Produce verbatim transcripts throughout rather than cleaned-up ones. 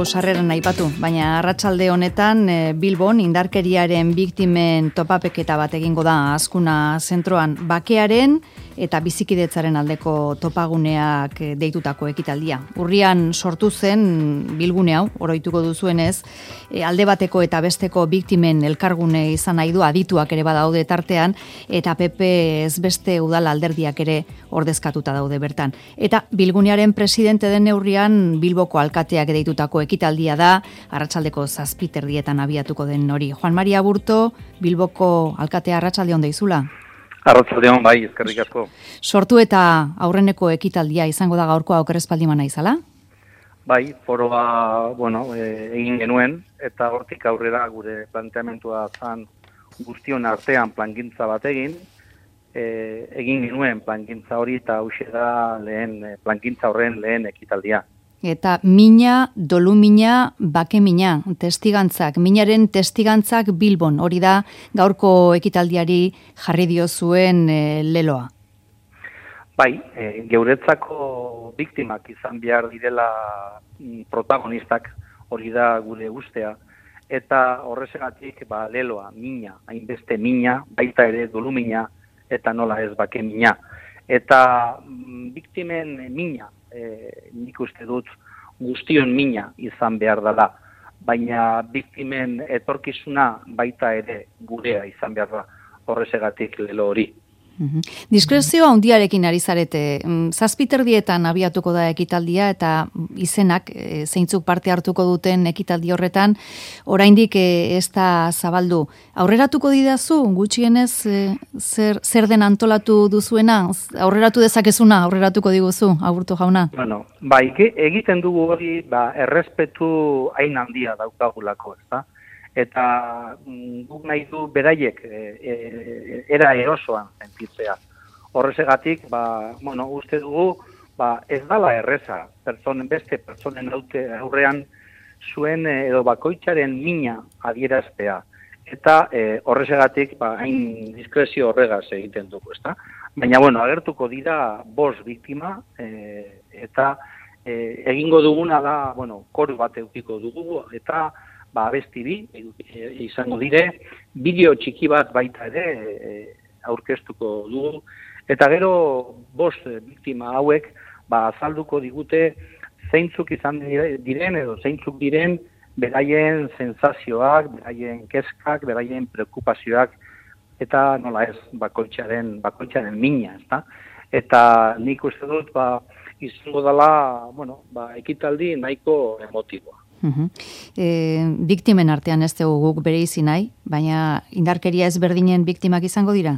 sarreran aipatu, baina arratsalde honetan Bilbon indarkeriaren biktimen topapeketa bat egingo da Azkuna zentroan, bakearen eta bizikidetzaren aldeko topaguneak deitutako ekitaldia. Urrian sortu zen bilgune hau, oroituko duzuenez, alde bateko eta besteko biktimen elkargune izan nahi du, adituak ere badaude tartean, eta P P ez beste udal alderdiak ere ordezkatuta daude bertan. Eta bilgunearen presidente den neurrian Bilboko alkateak deitutako ekitaldia da, arratsaldeko zazpiterdietan abiatuko den hori. Juan Maria Aburto, Bilboko alkatea, arratsalde on deizula. Arratsaldeon, bai, eskerrik asko. Sortu eta aurreneko ekitaldia izango da gaurkoa okerrespaldimana izala? Bai, foroa, bueno, e, egin genuen, eta hortik aurrera gure planteamentua zan guztion artean plangintza bat egin, e, egin genuen plangintza hori eta hauxe da lehen, plangintza horren lehen ekitaldia. Eta mina, dolu mina, bake mina, testigantzak, minaren testigantzak Bilbon, hori da gaurko ekitaldiari jarri dio zuen e, leloa. Bai, e, geuretzako biktimak izan behar direla protagonistak, hori da gure ustea, eta horrezegatik ba, leloa, mina, hainbeste mina, baita ere dolu mina, eta nola ez bake mina. Eta mm, biktimen mina, E, nik uste dut guztion mina izan behar dela, baina biktimen etorkizuna baita ere gurea izan behar da, horrezegatik lelo hori. Uhum. Diskrezioa handiarekin ari zarete, zazpiterdietan abiatuko da ekitaldia eta izenak e, zeintzuk parte hartuko duten ekitaldi horretan, oraindik e, ez da zabaldu. Aurreratuko didazu, gutxienez e, zer, zer den antolatu duzuena, aurreratu dezakezuna, aurreratuko diguzu, Aburto jauna? Bueno, bai, egiten dugu hori ba, errespetu hain handia daukagulako, ez da? Eta guk nahi du beraiek e, e, era erosoan sentitzea. Horrezegatik, ba, bueno, uste dugu, ba, ez dala erreza, pertsonen, beste pertsonen haute aurrean zuen edo bakoitzaren mina adieraztea. Eta e, horrezegatik, ba, hain diskrezio horregaz egiten dugu, ezta? Baina, bueno, agertuko dira bost biktima, e, eta e, egingo duguna da, bueno, koru bat eukiko dugu, eta ba, abesti bi, izango dire, bideo txiki bat baita ere e, aurkeztuko dugu, eta gero bost biktima hauek ba, azalduko digute zeintzuk izan diren edo zeintzuk diren beraien sensazioak, beraien kezkak, beraien preokupazioak, eta nola ez, bakoitzaren, bakoitzaren mina, ezta? Eta nik uste dut, ba, izango dela, bueno, ba, ekitaldi nahiko emotiboa. Uhum. E, biktimen artean ez dugu guk bere izi nahi, baina indarkeria ezberdinen biktimak izango dira?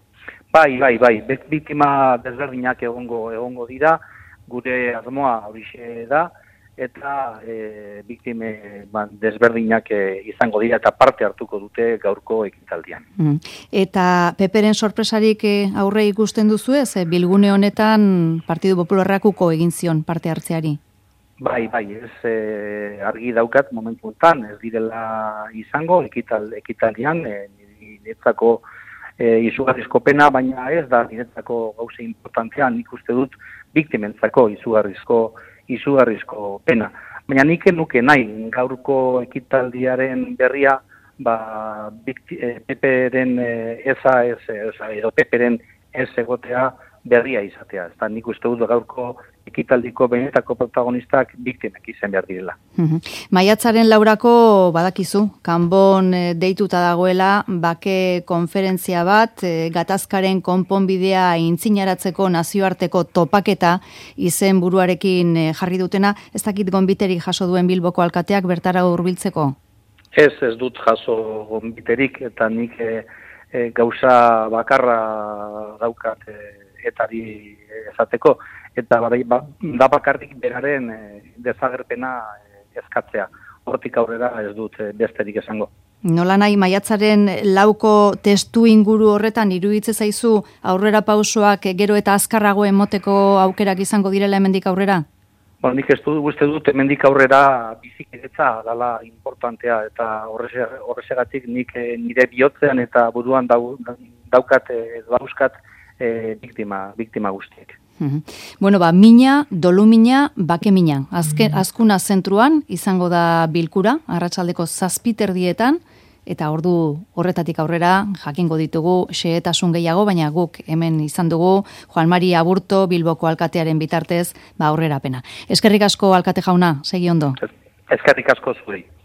Bai, bai, bai, biktima desberdinak egongo egongo dira, gure asmoa horixe da, eta e, biktime ba, desberdinak e, izango dira eta parte hartuko dute gaurko ekitaldian. Uhum. Eta Peperen sorpresarik aurre ikusten duzu ez, bilgune honetan Partidu Popularrakuko egin zion parte hartzeari? Bai, bai, ez e, argi daukat momentu honetan, ez direla izango ekital, ekitaldian, e, niretzako e, izugarrizko pena, baina ez da niretzako gauze importantea, nik uste dut biktimentzako izugarrizko, izugarrizko pena. Baina nik nuke nahi, gaurko ekitaldiaren berria, ba, bikti, e, Peperen e, eza, ez, ez, edo Peperen ez egotea berria izatea. Eta nik uste dut gaurko ekitaldiko benetako protagonistak biktimek izan behar direla. Uhum. Maiatzaren laurako badakizu, kanbon e, deituta dagoela, bake konferentzia bat, e, gatazkaren konponbidea intzinaratzeko nazioarteko topaketa izen buruarekin e, jarri dutena, ez dakit gonbiterik jaso duen Bilboko alkateak bertara hurbiltzeko? Ez, ez dut jaso gonbiterik, eta nik e, e, gauza bakarra daukat e, etari esateko, eta ba, da bakarrik beraren e, desagerpena e, eskatzea. Hortik aurrera ez dut e, besterik esango. Nola nahi, maiatzaren lauko testu inguru horretan iruditze zaizu aurrera pausoak gero eta azkarrago emoteko aukerak izango direla hemendik aurrera? Bueno, nik ez du, uste dut hemendik aurrera bizikidetza dala importantea, eta horrezegatik nik e, nire bihotzean eta buruan dau, daukat, e, dauzkat e, biktima, biktima guztiek. Bueno, ba, mina, dolumina, bakemina. Azke, azkuna zentruan izango da bilkura, arratsaldeko zazpiterdietan, eta ordu horretatik aurrera jakingo ditugu xehetasun gehiago, baina guk hemen izan dugu Juan Mari Aburto Bilboko alkatearen bitartez ba aurrerapena. Eskerrik asko alkate jauna, segi ondo. Eskerrik asko zuri.